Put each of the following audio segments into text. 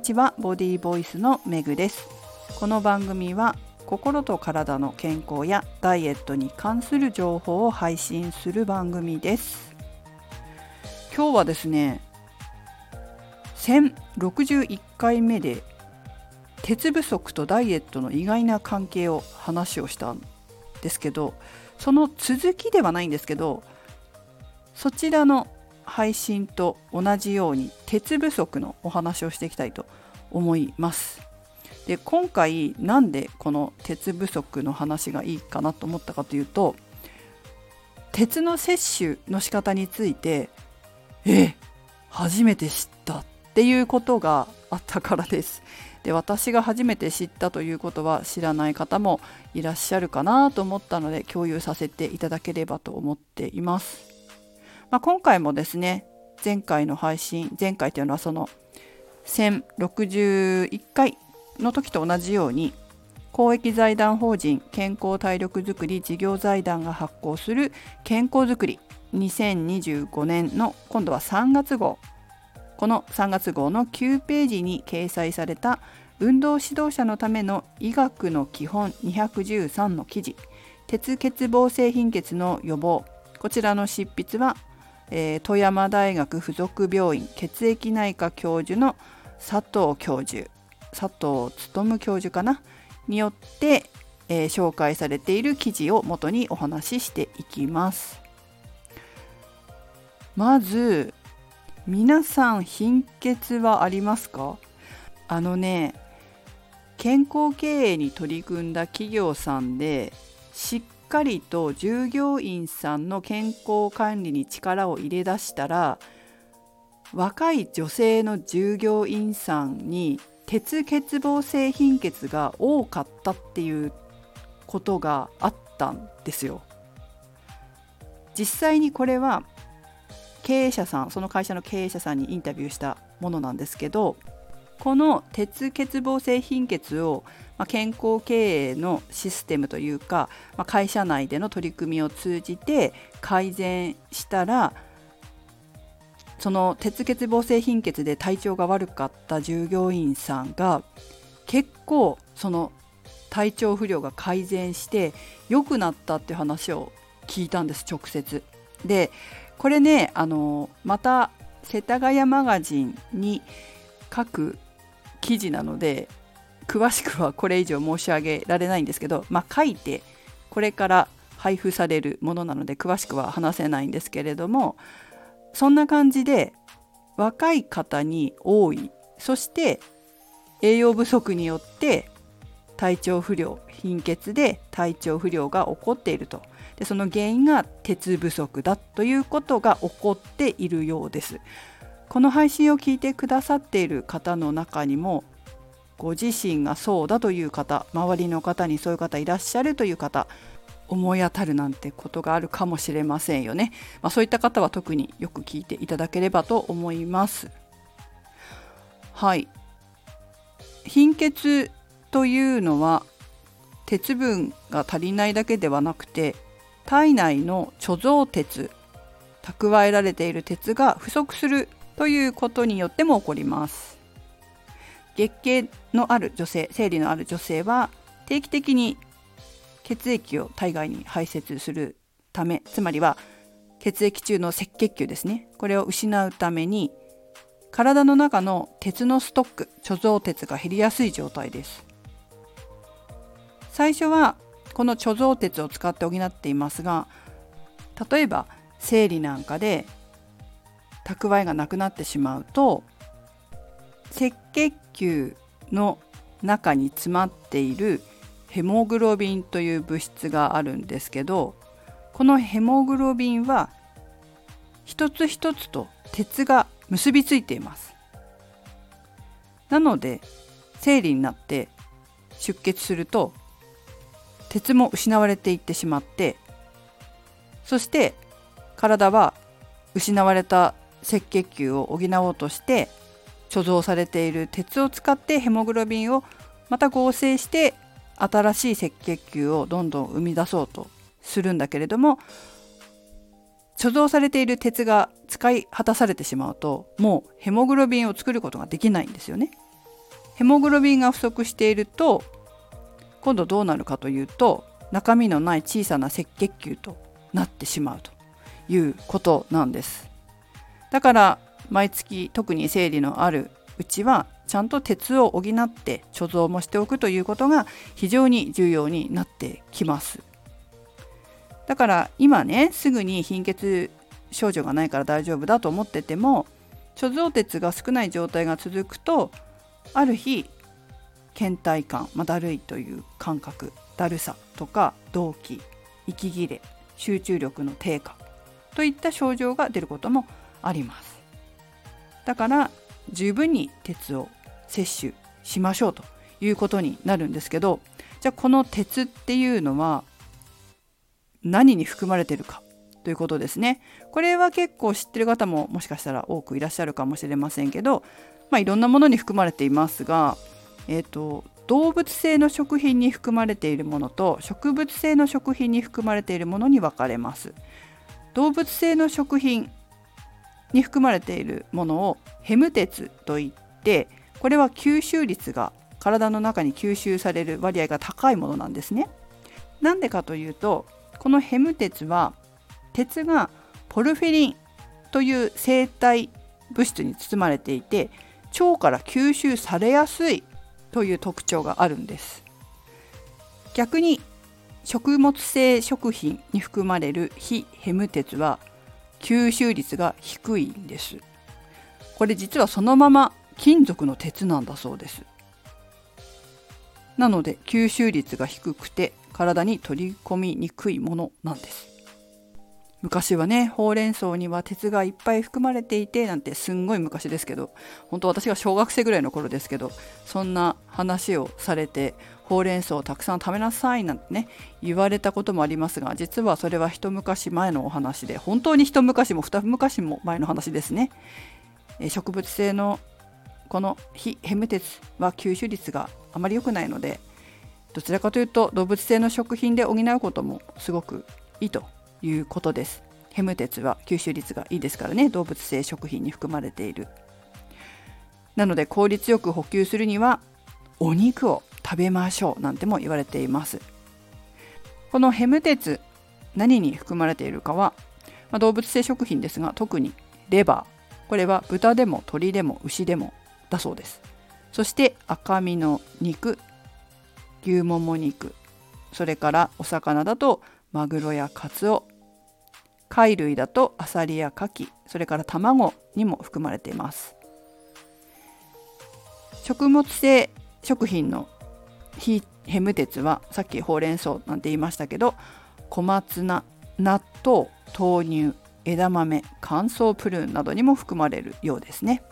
ちは、ボディーボイスのめぐです。この番組は心と体の健康やダイエットに関する情報を配信する番組です。今日はですね、1061回目で鉄不足とダイエットの意外な関係を話をしたんですけど、その続きではないんですけど、そちらの配信と同じように鉄不足のお話をしていきたいと思います。で、今回なんでこの鉄不足の話がいいかなと思ったかというと、鉄の摂取の仕方について初めて知ったっていうことがあったからです。で、私が初めて知ったということは知らない方もいらっしゃるかなと思ったので、共有させていただければと思っています。今回もですね、前回の配信、前回というのはその1061回の時と同じように、公益財団法人健康体力づくり事業財団が発行する健康づくり2025年の今度は3月号、この3月号の9ページに掲載された運動指導者のための医学の基本213の記事、鉄欠乏性貧血の予防、こちらの執筆は、富山大学附属病院血液内科教授の佐藤勉教授かなによって、紹介されている記事を元にお話ししていきます。まず、皆さん貧血はありますか？健康経営に取り組んだ企業さんでしっかりと従業員さんの健康管理に力を入れ出したら、若い女性の従業員さんに鉄欠乏性貧血が多かったっていうことがあったんですよ。実際にこれは経営者さん、その会社の経営者さんにインタビューしたものなんですけど、この鉄欠乏性貧血を、健康経営のシステムというか、会社内での取り組みを通じて改善したら、その鉄欠乏性貧血で体調が悪かった従業員さんが結構その体調不良が改善して良くなったっていう話を聞いたんです、直接。で、これね、また世田谷マガジンに書く記事なので詳しくはこれ以上申し上げられないんですけど、書いてこれから配布されるものなので詳しくは話せないんですけれども、そんな感じで若い方に多い、そして栄養不足によって体調不良、貧血で体調不良が起こっていると。で、その原因が鉄不足だということが起こっているようです。この配信を聞いてくださっている方の中にも、ご自身がそうだという方、周りの方にそういう方いらっしゃるという方、思い当たるなんてことがあるかもしれませんよね。そういった方は特によく聞いていただければと思います。はい。貧血というのは鉄分が足りないだけではなくて、体内の貯蔵鉄、蓄えられている鉄が不足するということによっても起こります。月経のある女性、生理のある女性は定期的に血液を体外に排泄するため、つまりは血液中の赤血球ですね、これを失うために体の中の鉄のストック、貯蔵鉄が減りやすい状態です。最初はこの貯蔵鉄を使って補っていますが、例えば生理なんかで蓄えがなくなってしまうと、赤血球の中に詰まっているヘモグロビンという物質があるんですけど、このヘモグロビンは一つ一つと鉄が結びついています。なので生理になって出血すると鉄も失われていってしまって、そして体は失われた赤血球を補おうとして貯蔵されている鉄を使ってヘモグロビンをまた合成して新しい赤血球をどんどん生み出そうとするんだけれども、貯蔵されている鉄が使い果たされてしまうと、もうヘモグロビンを作ることができないんですよね。 ヘモグロビンが不足していると今度どうなるかというと、中身のない小さな赤血球となってしまうということなんです。だから毎月特に生理のあるうちはちゃんと鉄を補って貯蔵もしておくということが非常に重要になってきます。だから今ね、すぐに貧血症状がないから大丈夫だと思ってても、貯蔵鉄が少ない状態が続くと、ある日倦怠感、だるいという感覚、だるさとか動悸、息切れ、集中力の低下といった症状が出ることもあります。だから十分に鉄を摂取しましょうということになるんですけど、じゃあこの鉄っていうのは何に含まれているかということですね。これは結構知ってる方ももしかしたら多くいらっしゃるかもしれませんけど、いろんなものに含まれていますが、動物性の食品に含まれているものと植物性の食品に含まれているものに分かれます。動物性の食品に含まれているものをヘム鉄といって、これは吸収率が体の中に吸収される割合が高いものなんですね。なんでかというと、このヘム鉄は鉄がポルフィリンという生体物質に包まれていて、腸から吸収されやすいという特徴があるんです。逆に食物性食品に含まれる非ヘム鉄は吸収率が低いんです。これ実はそのまま金属の鉄なんだそうです。なので吸収率が低くて体に取り込みにくいものなんです。昔はね、ほうれん草には鉄がいっぱい含まれていてなんて、すんごい昔ですけど、本当私が小学生ぐらいの頃ですけど、そんな話をされて、ほうれん草をたくさん食べなさいなんてね言われたこともありますが、実はそれは一昔前のお話で、本当に一昔も二昔も前の話ですね。植物性のこの非ヘム鉄は吸収率があまり良くないので、どちらかというと動物性の食品で補うこともすごくいいということです。ヘム鉄は吸収率がいいですからね、動物性食品に含まれている。なので効率よく補給するにはお肉を食べましょうなんても言われています。このヘム鉄、何に含まれているかは、動物性食品ですが、特にレバー、これは豚でも鶏でも牛でもだそうです。そして赤身の肉、牛もも肉、それからお魚だとマグロやカツオ、貝類だとアサリやカキ、それから卵にも含まれています。食物性食品の非ヘム鉄は、さっきほうれん草なんて言いましたけど、小松菜、納豆、豆乳、枝豆、乾燥プルーンなどにも含まれるようですね。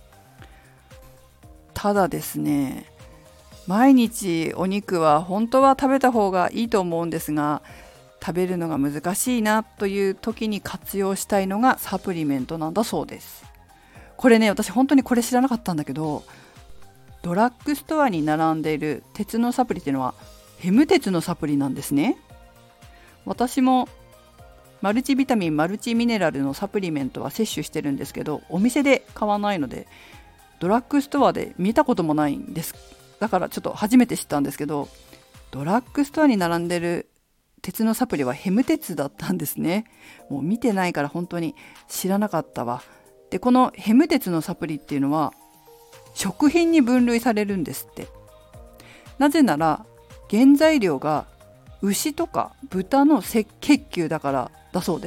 ただですね、毎日お肉は本当は食べた方がいいと思うんですが、食べるのが難しいなという時に活用したいのがサプリメントなんだそうです。これね、私本当にこれ知らなかったんだけど、ドラッグストアに並んでいる鉄のサプリっていうのはヘム鉄のサプリなんですね。私もマルチビタミン、マルチミネラルのサプリメントは摂取してるんですけど、お店で買わないのでドラッグストアで見たこともないんです。だからちょっと初めて知ったんですけど、ドラッグストアに並んでる鉄のサプリはヘム鉄だったんですね。もう見てないから本当に知らなかったわ。で、このヘム鉄のサプリっていうのは食品に分類されるんですって。なぜなら原材料が牛とか豚の赤血球だからだそうです。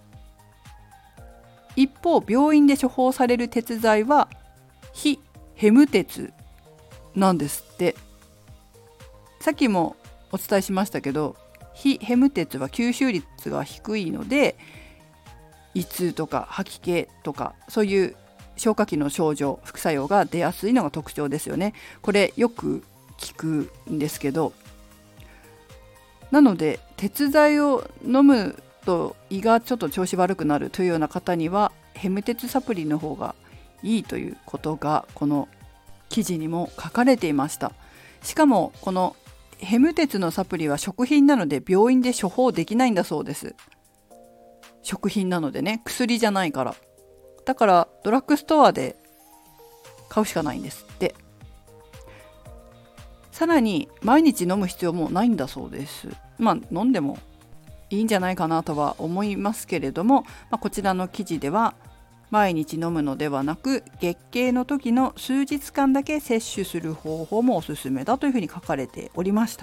一方、病院で処方される鉄剤は非ヘム鉄なんですって。さっきもお伝えしましたけど、非ヘム鉄は吸収率が低いので、胃痛とか吐き気とか、そういう消化器の症状、副作用が出やすいのが特徴ですよね。これよく聞くんですけど、なので鉄剤を飲むと胃がちょっと調子悪くなるというような方にはヘム鉄サプリの方がいいということがこの記事にも書かれていました。しかもこのヘム鉄のサプリは食品なので病院で処方できないんだそうです。食品なのでね、薬じゃないから。だからドラッグストアで買うしかないんですって。 さらに毎日飲む必要もないんだそうです。飲んでもいいんじゃないかなとは思いますけれども、こちらの記事では毎日飲むのではなく月経の時の数日間だけ摂取する方法もおすすめだというふうに書かれておりました。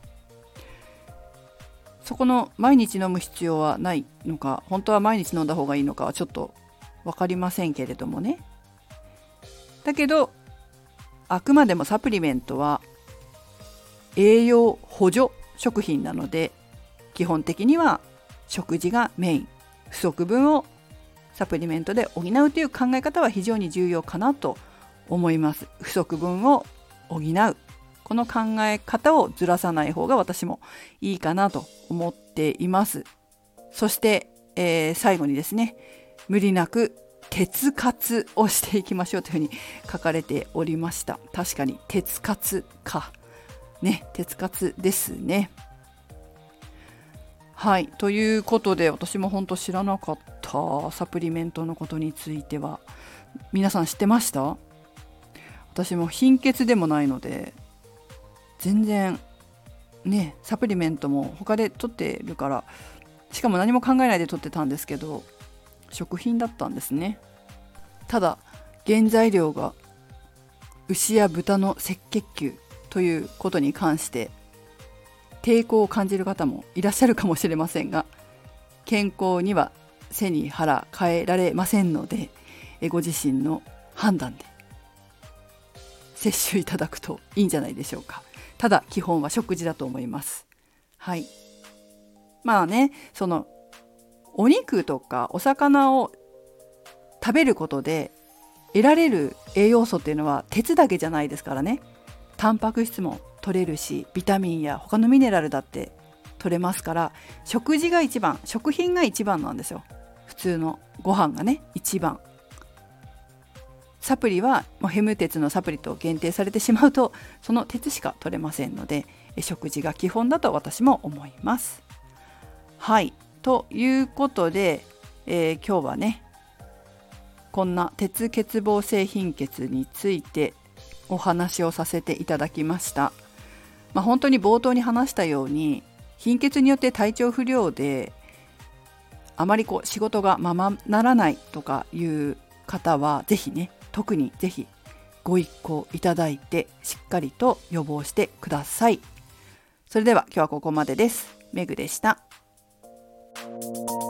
そこの毎日飲む必要はないのか、本当は毎日飲んだ方がいいのかはちょっと分かりませんけれどもね。だけどあくまでもサプリメントは栄養補助食品なので、基本的には食事がメイン、不足分をサプリメントで補うという考え方は非常に重要かなと思います。不足分を補う、この考え方をずらさない方が私もいいかなと思っています。そして、最後にですね、無理なく鉄活をしていきましょうというふうに書かれておりました。確かに鉄活かね、鉄活ですね。はい、ということで私も本当知らなかったサプリメントのことについては皆さん知ってました？私も貧血でもないので全然ね、サプリメントも他で取ってるから、しかも何も考えないで取ってたんですけど食品だったんですね。ただ原材料が牛や豚の赤血球ということに関して抵抗を感じる方もいらっしゃるかもしれませんが、健康には背に腹変えられませんので、ご自身の判断で摂取いただくといいんじゃないでしょうか。ただ基本は食事だと思います。はい。そのお肉とかお魚を食べることで得られる栄養素っていうのは鉄だけじゃないですからね。タンパク質も取れるし、ビタミンや他のミネラルだって取れますから、食事が一番、食品が一番なんですよ。普通のご飯がね一番。サプリはもうヘム鉄のサプリと限定されてしまうとその鉄しか取れませんので、食事が基本だと私も思います。はい、ということで、今日はねこんな鉄欠乏性貧血についてお話をさせていただきました。本当に冒頭に話したように貧血によって体調不良であまり仕事がままならないとかいう方はぜひね、特にぜひご一考いただいてしっかりと予防してください。それでは今日はここまでです。めぐでした。